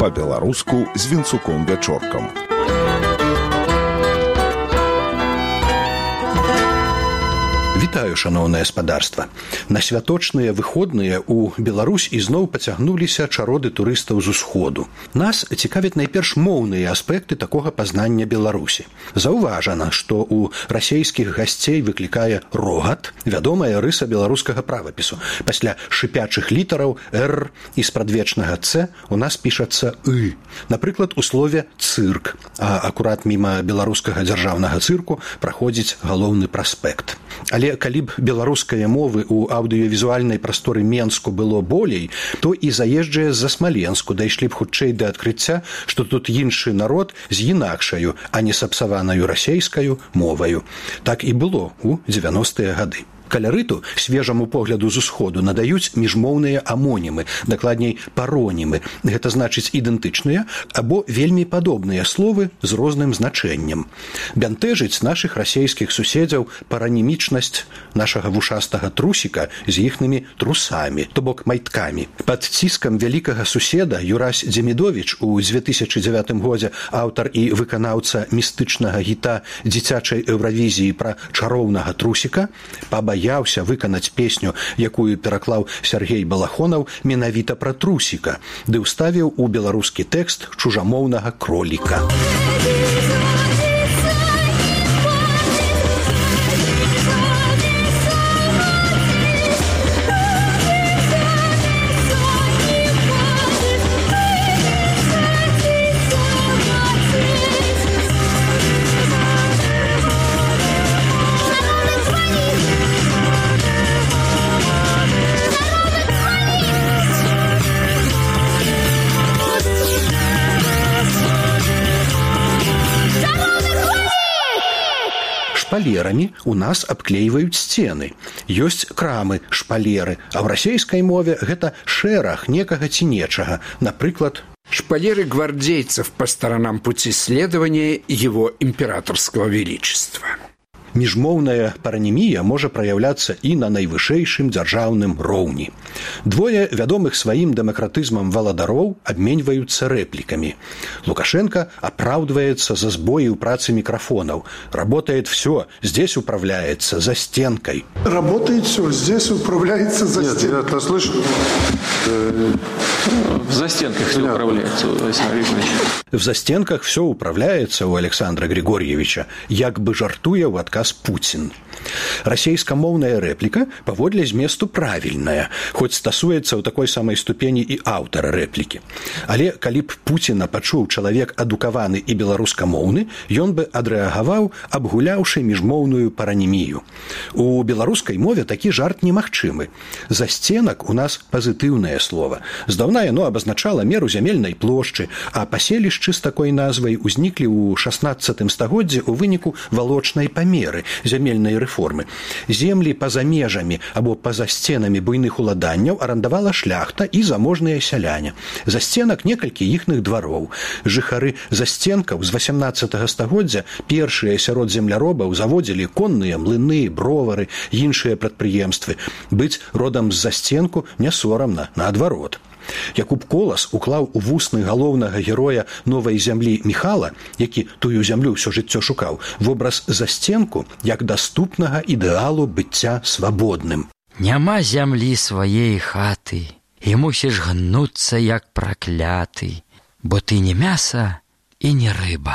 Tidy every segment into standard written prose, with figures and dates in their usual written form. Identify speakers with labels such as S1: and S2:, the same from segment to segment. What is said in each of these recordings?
S1: па-беларуску з Вінцуком Вячоркам.
S2: Вітаю, шаноўнае спадарства. На святочныя выходныя ў Беларусь ізноў пацягнуліся чароды турыстаў з усходу. Нас цікавяць найперш моўныя аспекты такога пазнання Беларусі. Заўважана, што ў расейскіх гасцей выклікае рогат, вядомая рыса беларускага правапісу. Пасля шыпячых літараў «р» і спрадвечнага «ц» у нас пішацца «ы». Напрыклад, у слове «цырк», а акурат міма беларускага дзяржаўнага цырку праходзіць галоўны праспект. Але калі б беларускай мовы ў аўдыёвізуальнай прасторы Менску было болей, то і заезджыя з-за Смаленску дайшлі б хутчэй да адкрыцця, што тут іншы народ з інакшаю, а не сапсаванаю расейскаю моваю. Так і было ў 90-е гады. Каларыту свежаму погляду з усходу надаюць міжмоўныя амонімы, дакладней паронімы. Гэта значыць ідэнтычныя або вельмі падобныя словы з розным значэннем. Бянтэжыць нашых расейскіх суседзяў паранімічнасць нашага вушастага трусіка з іхнымі трусамі, то бок майткамі. Пад ціскам вялікага суседа Юрась Дземідовіч у 2009 годзе аўтар і выканаўца містычнага гіта дзіцячай Еўравізіі пра чароўнага трусіка пабаяўся выканаць песню, якую пераклаў Сяргей Балахонаў менавіта пра трусіка, ды ўставіў у беларускі тэкст чужамоўнага кроліка. Шпалерамі у нас абклейваюць сцены. Ёсць крамы, шпалеры, а ў расейскай мове гэта шэраг некага ці нечага. Напрыклад,
S3: шпалеры гвардейцев по сторонам пути следования его императорского величества.
S2: Міжмоўная паранімія можа праяўляцца і на найвышэйшым дзяржаўным роўні. Двое вядомых сваім дэмакратызмам валадароў абменьваюцца рэплікамі. Лукашенко апраўдваецца за сбоі ў працы микрофонов. Работает все, здесь управляется за стенкой.
S4: Работает все, здесь управляется за стенкой.
S5: Нет, я слышу.
S6: В застенках все управляется, Александр Григорьевич.
S2: В застенках все управляется у Александра Григорьевича, як бы жартуе ў адказ Путин. Расейскамоўная рэпліка паводле зместу правільная, хоць стасуецца ў такой самай ступені і аўтара рэплікі. Але калі б Пуціна пачуў чалавек адукаваны і беларускамоўны, ён бы адрэагаваў, абгуляўшы міжмоўную паранімію. У беларускай мове такі жарт немагчымы. Засценак у нас пазітыўнае слова. Здаўна яно абазначала меру зямельнай плошчы, а паселішчы з такой назвай узніклі ў 16 стагоддзі ў выніку валочнай памеры зямельнай рэформы. Землі па-за межамі або па-за сценамі буйных уладанняў арандавала шляхта і заможныя сяляне. Засценак некалькі іхных двароў. Жыхары засценкаў з 18 стагоддзя першыя сярод земляробаў заводзілі конныя млыны, бровары, іншыя прадпрыемствы. Быць родам з засценку не сорамна, наадварот. Якуб Колас уклаў у вусны галоўнага героя новай зямлі Міхала, які тую зямлю ўсё жыццё шукаў, вобраз засценку як даступнага ідэалу быцця свабодным.
S7: Няма зямлі сваей хаты, і мусіш гнуцца як пракляты, бо ты не мяса і не рыба.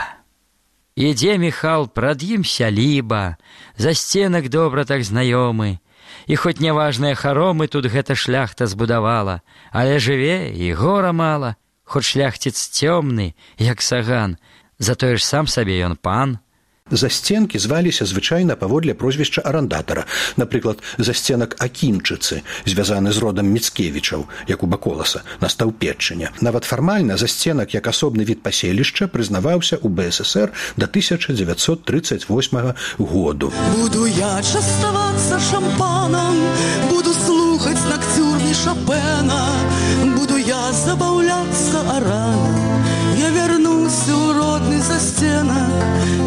S7: Ідзе Міхал, прад ім сяліба, засценак добра так знаёмы, і хоць няважныя харомы тут гэта шляхта збудавала, але жыве і гора мала, хоць шляхціц цёмны, як саган, затое ж сам сабе ён пан.
S2: Засценкі зваліся звычайна паводле прозвішча арандатара. Напрыклад, засценак Акінчыцы, звязаны з родам Міцкевічаў, Якуба Коласа, настаў Петчыня. Нават фармальна засценак як асобны від паселішча прызнаваўся ў БССР да 1938 году.
S8: Буду я частавацца шампанам, буду слухаць ноктюрны Шопена, буду я забаўляцца араном, я вернусь у родны застенак, я вернусь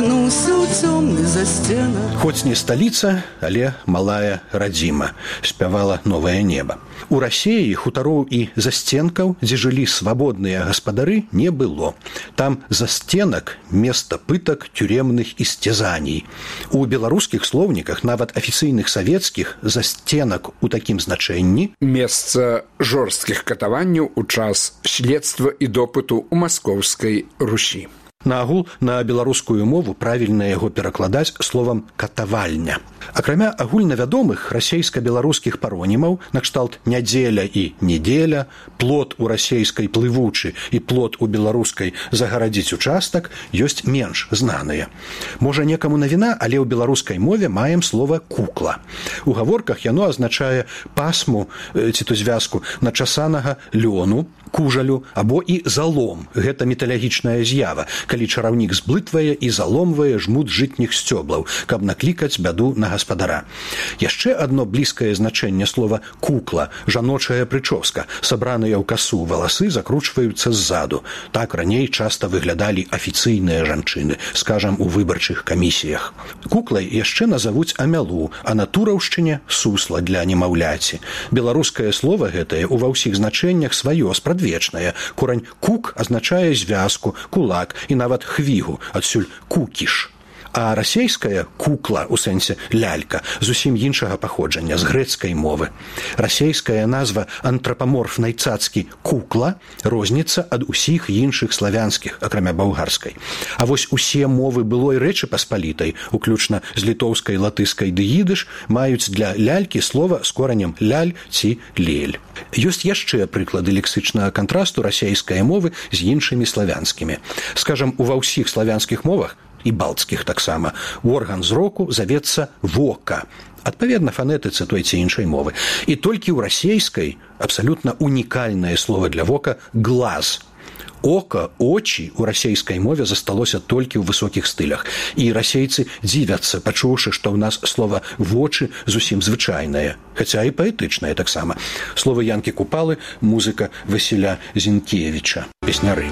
S8: цягнуўся ў цёмны застенак.
S2: Хоць не сталіца, але малая радзіма, спявала новае неба. У Расеі хутароў і застенкаў, дзе жылі свабодныя гаспадары, не было. Там застенак – место пытак, тюремных істязаній. У беларускіх слоўніках, нават афіцыйных савецкіх, застенак у такім значэнні
S3: – месца жорсткіх катаванняў у час следства і допыту ў маскоўскай Русі.
S2: Наагул на беларускую мову правільна яго перакладаць словам «катавальня». Акрамя агульнавядомых расейска-беларускіх паронімаў, накшталт «нядзеля» і «недзеля», «плот» у расейскай «плывучы» і «плот» у беларускай «загарадзіць участак», ёсць менш знаныя. Можа, некаму навіна, але ў беларускай мове маем слова «кукла». У гаворках яно азначае пасму ці то звязку начасанага лёну, кужалю або і залом. Гэта металагічная з'ява, калі чараўнік зблытвае і заломвае жмут жытніх сцёблаў, каб наклікаць бяду на гаспадара. Яшчэ адно блізкае значэнне слова «кукла» – жаночая прычоска. Сабраныя ў касу валасы закручваюцца ззаду. Так раней часта выглядалі афіцыйныя жанчыны, скажам, у выбарчых камісіях. Куклай яшчэ назавуць амялу, а на тураўшчыне – сусла для немаўляці. Беларускае слова гэтае ува ўсіх значэннях сваё, спрадвечнае. Корань «кук» азначае звязку, кулак і нават хвігу, адсюль «кукіш». А расейская «кукла» у сэнсе «лялька» зусім іншага паходжання, з грэцкай мовы. Расейская назва антрапаморфнай цацкі «кукла» розніцца ад усіх іншых славянскіх, акрамя балгарскай. А вось усе мовы былой Рэчы Паспалітай, уключна з літоўскай, латышскай ды ідыш, маюць для лялькі слова з коранем «ляль» ці «лель». Ёсць яшчэ прыклады лексычнага кантрасту расейскай мовы з іншымі славянскімі. Скажам, ува ўсіх славянскіх мовах і балтскіх таксама, орган зроку завецца вока, адпаведна фанетыцы той ці іншай мовы. І толькі ў расейскай абсалютна унікальнае слово для вока глаз. Ока, очі у расейскай мове засталося толькі ў высокіх стылях. І расейцы дзівяцца, пачуўшы, што ў нас слова «вочы» зусім звычайнае, хаця і паэтычнае таксама. Словы Янкі Купалы, музыка Васіля Зінкевіча, песняры.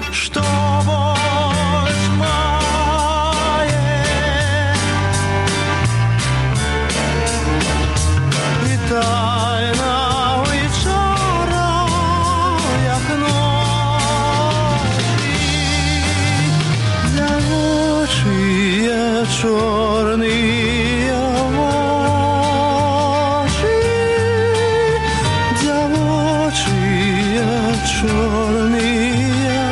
S8: Чорныя вочы, дзявочыя чорныя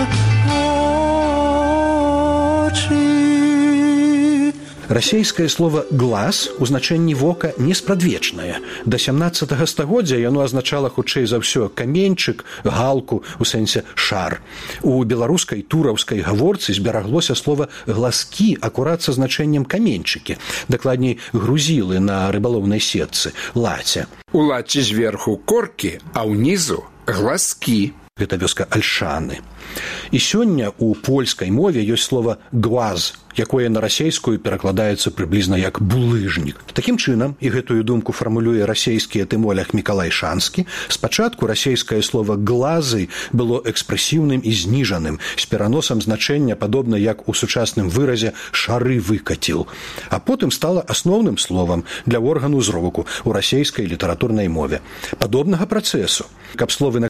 S8: вочы.
S2: Расейскае слово «глаз» у значэнні вока не спрадвечнае. Да 17 стагоддзя яно азначала хутчэй за ўсё каменьчык, галку, у сэнсе шар. У беларускай тураўскай гаворцы збераглося слова «глазкі» акурат са значэннем каменьчыкі, дакладней грузілы на рыбалоўнай сетцы, лаця.
S3: У лаці зверху коркі, а ўнізу глазкі.
S2: Гэта вёска Альшаны. І сёння ў польскай мове ёсць слова «гваз», якое на расейскую перакладаецца прыблізна як «булыжнік». Такім чынам, і гэтую думку фармулюе расейскі этымолог Мікалай Шанскі, спачатку расейскае слова «глазы» было экспрэсіўным і зніжаным, з пераносам значэння падобна як у сучасным выразе «шары выкаціл», а потым стала асноўным словам для органу зроку ў расейскай літаратурнай мове. Падобнага працэсу, каб словы